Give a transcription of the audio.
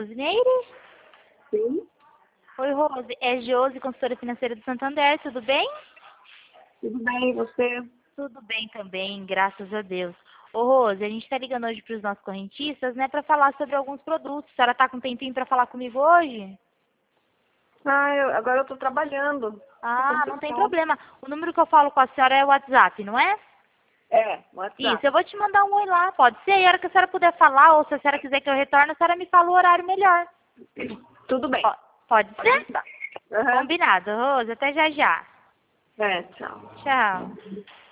Rosineire? Sim, Oi, Rose. É Josi, consultora financeira do Santander. Tudo bem? tudo bem, e você? Tudo bem também, graças a Deus. Ô, Rose, a gente está ligando hoje para os nossos correntistas, né, para falar sobre alguns produtos. A senhora tá com um tempinho para falar comigo hoje? Agora eu tô trabalhando. Tá Ah, não tem complicado. problema. O número que eu falo com a senhora é o WhatsApp, não é? É, Isso, WhatsApp. eu vou te mandar um oi lá, pode ser? E a hora que a senhora puder falar, ou se a senhora quiser que eu retorne, a senhora me fala o horário melhor. Tudo bem. Pode Pode ser? mandar. Aham. Combinado, Rose. Até já já. É, tchau. Tchau.